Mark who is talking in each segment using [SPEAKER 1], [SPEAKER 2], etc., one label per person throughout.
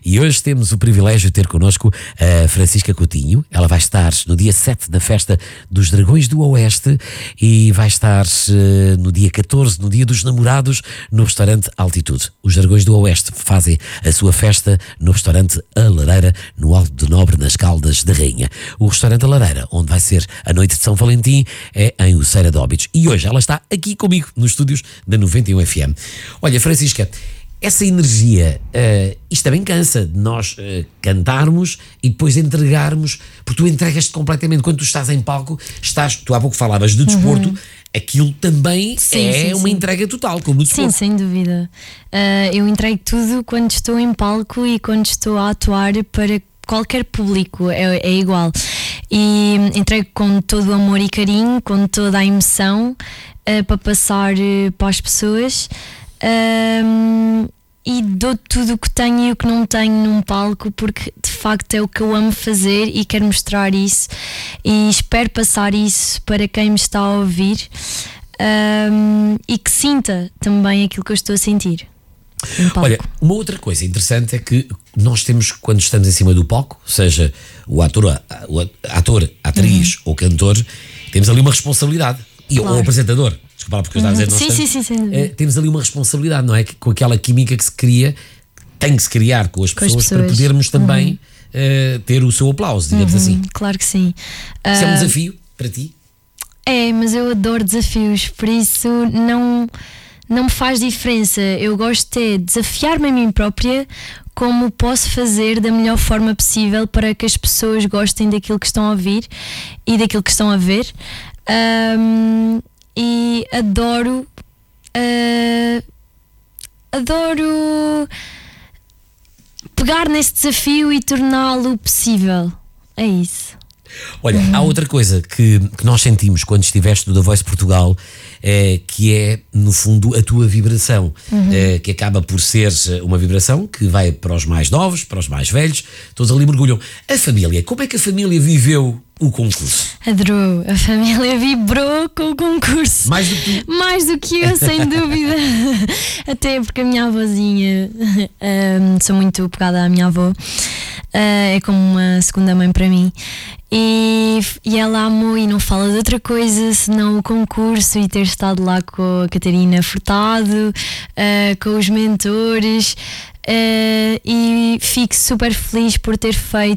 [SPEAKER 1] E hoje temos o privilégio de ter connosco a Francisca Coutinho. Ela vai estar no dia 7 na festa dos Dragões do Oeste e vai estar no dia 14, no dia dos namorados, no restaurante Altitude. Os Dragões do Oeste fazem a sua festa no restaurante A Lareira, no Alto do Nobre, nas Caldas da Rainha. O restaurante A Lareira, onde vai ser a noite de São Valentim, é em Uceira de Óbidos. E hoje ela está aqui comigo nos estúdios da 91 FM. Olha, Francisca, essa energia, isto também cansa de nós cantarmos e depois entregarmos, porque tu entregas-te completamente. Quando tu estás em palco, tu há pouco falavas do desporto, aquilo também é uma entrega total, como no desporto.
[SPEAKER 2] Sim, sem dúvida. Eu entrego tudo quando estou em palco e quando estou a atuar para qualquer público, é igual. E entrego com todo o amor e carinho, com toda a emoção para passar para as pessoas. E dou tudo o que tenho e o que não tenho num palco, porque de facto é o que eu amo fazer e quero mostrar isso e espero passar isso para quem me está a ouvir, e que sinta também aquilo que eu estou a sentir no palco.
[SPEAKER 1] Olha, uma outra coisa interessante é que nós temos, quando estamos em cima do palco, seja o ator, atriz ou cantor, temos ali uma responsabilidade. Ou apresentador, desculpa, porque eu estava a dizer,
[SPEAKER 2] sim,
[SPEAKER 1] temos ali uma responsabilidade, não é? Com aquela química que se cria, tem que se criar com as pessoas para podermos também ter o seu aplauso, digamos assim.
[SPEAKER 2] Claro que sim.
[SPEAKER 1] Isso é um desafio para ti?
[SPEAKER 2] É, mas eu adoro desafios, por isso não me faz diferença. Eu gosto de desafiar-me a mim própria, como posso fazer da melhor forma possível para que as pessoas gostem daquilo que estão a ouvir e daquilo que estão a ver. E adoro pegar nesse desafio e torná-lo possível. É isso.
[SPEAKER 1] Olha, há outra coisa que nós sentimos quando estiveste no The Voice Portugal, que é, no fundo, a tua vibração, que acaba por ser uma vibração que vai para os mais novos, para os mais velhos, todos ali mergulham. A família, como é que a família viveu o concurso?
[SPEAKER 2] Adorou, a família vibrou com o concurso.
[SPEAKER 1] Mais do que tu?
[SPEAKER 2] Mais do que eu, sem dúvida. Até porque a minha avózinha, sou muito pegada à minha avó, é como uma segunda mãe para mim. E ela amou e não fala de outra coisa senão o concurso e ter estado lá com a Catarina Furtado, com os mentores, e fico super feliz por ter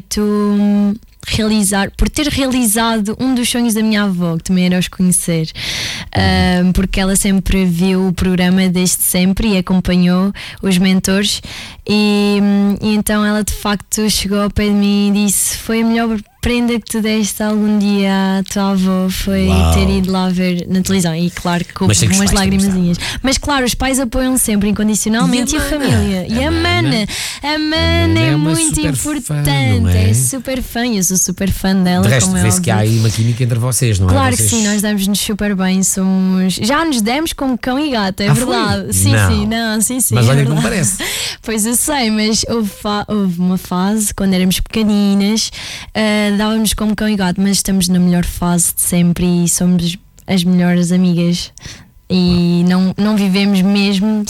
[SPEAKER 2] realizado um dos sonhos da minha avó, que também era os conhecer, porque ela sempre viu o programa desde sempre e acompanhou os mentores, e então ela de facto chegou ao pé de mim e disse: foi a melhor prenda que tu deste algum dia à tua avó, foi ter ido lá ver na televisão. E claro que com umas lagrimazinhas. Mas claro, os pais apoiam sempre incondicionalmente, e a família. E a Mana é muito importante, é super fã, eu sou super fã dela.
[SPEAKER 1] De resto, vê-se que há aí uma química entre vocês, não é?
[SPEAKER 2] Claro que sim, nós damos-nos super bem, já nos demos como cão e gato, é verdade. Sim.
[SPEAKER 1] Mas olha que não parece.
[SPEAKER 2] Pois eu sei, mas houve uma fase, quando éramos pequeninas, dávamos como cão e gato, mas estamos na melhor fase de sempre e somos as melhores amigas e não vivemos mesmo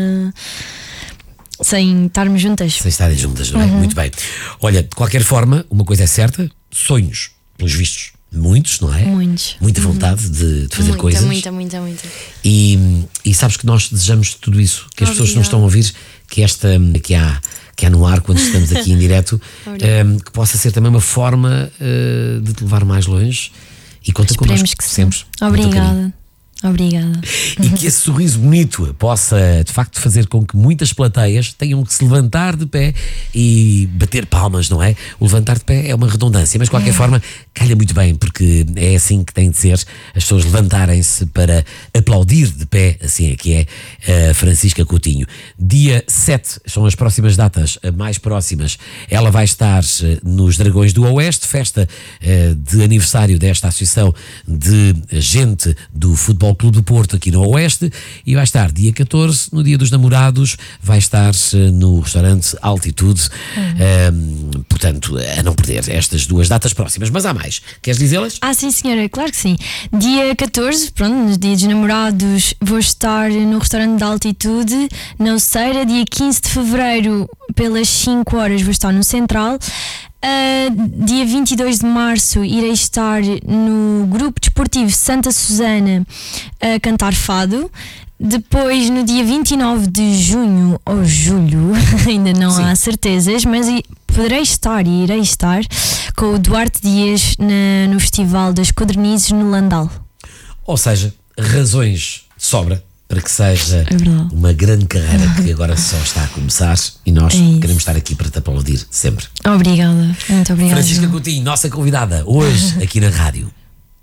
[SPEAKER 2] sem estarmos juntas.
[SPEAKER 1] Sem estarem juntas, não é? Muito bem. Olha, de qualquer forma, uma coisa é certa: sonhos, pelos vistos, muitos, não é?
[SPEAKER 2] Muitos.
[SPEAKER 1] Muita vontade de fazer coisas.
[SPEAKER 2] Muita.
[SPEAKER 1] E sabes que nós desejamos tudo isso, que as pessoas que nos estão a ouvir, que há no ar quando estamos aqui em direto, que possa ser também uma forma de te levar mais longe, e conta connosco sempre.
[SPEAKER 2] Obrigada.
[SPEAKER 1] E que esse sorriso bonito possa de facto fazer com que muitas plateias tenham que se levantar de pé e bater palmas, não é? O levantar de pé é uma redundância, mas de qualquer forma calha muito bem, porque é assim que tem de ser, as pessoas levantarem-se para aplaudir de pé. Assim é que é a Francisca Coutinho. Dia 7 são as próximas datas mais próximas. Ela vai estar nos Dragões do Oeste, festa de aniversário desta associação de gente do futebol Futebol Clube do Porto, aqui no Oeste, e vai estar dia 14, no Dia dos Namorados, vai estar no restaurante Altitude. Portanto, a não perder estas duas datas próximas. Mas há mais. Queres dizê-las?
[SPEAKER 2] Sim, senhora, claro que sim. Dia 14, pronto, no Dia dos Namorados, vou estar no restaurante da Altitude, na Oceira. Dia 15 de Fevereiro, pelas 5 horas, vou estar no Central. Dia 22 de Março irei estar no Grupo Desportivo Santa Susana a cantar fado. Depois, no dia 29 de junho ou julho, ainda não há certezas, mas poderei estar e irei estar com o Duarte Dias no Festival das Codornizes no Landal.
[SPEAKER 1] Ou seja, razões de sobra para que seja uma grande carreira que agora só está a começar, e nós queremos estar aqui para te aplaudir sempre.
[SPEAKER 2] Obrigada, muito obrigada.
[SPEAKER 1] Francisca Coutinho, nossa convidada hoje aqui na rádio.